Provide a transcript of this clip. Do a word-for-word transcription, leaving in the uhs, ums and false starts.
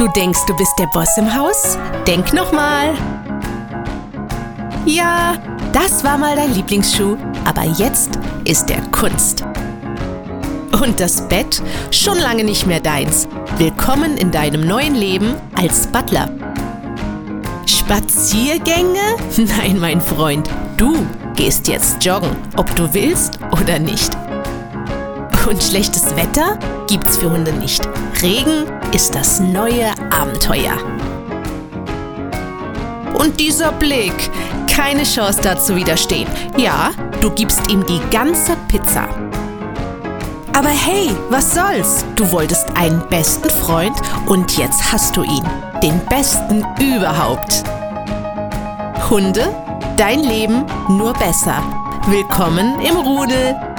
Du denkst, du bist der Boss im Haus? Denk nochmal. Ja, das war mal dein Lieblingsschuh, aber jetzt ist er Kunst. Und das Bett? Schon lange nicht mehr deins. Willkommen in deinem neuen Leben als Butler. Spaziergänge? Nein, mein Freund, du gehst jetzt joggen, ob du willst oder nicht. Und schlechtes Wetter gibt's für Hunde nicht. Regen ist das neue Abenteuer. Und dieser Blick, keine Chance da zu widerstehen. Ja, du gibst ihm die ganze Pizza. Aber hey, was soll's? Du wolltest einen besten Freund und jetzt hast du ihn. Den besten überhaupt. Hunde, dein Leben nur besser. Willkommen im Rudel.